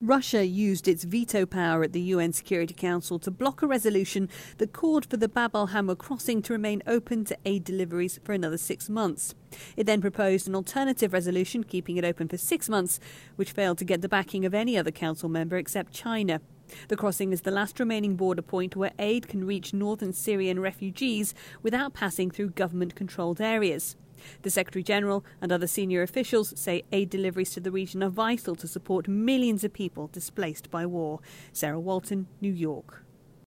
Russia used its veto power at the UN Security Council to block a resolution that called for the Bab al-Hamra crossing to remain open to aid deliveries for another 6 months. It then proposed an alternative resolution keeping it open for 6 months, which failed to get the backing of any other council member except China. The crossing is the last remaining border point where aid can reach northern Syrian refugees without passing through government-controlled areas. The Secretary-General and other senior officials say aid deliveries to the region are vital to support millions of people displaced by war. Sarah Walton, New York.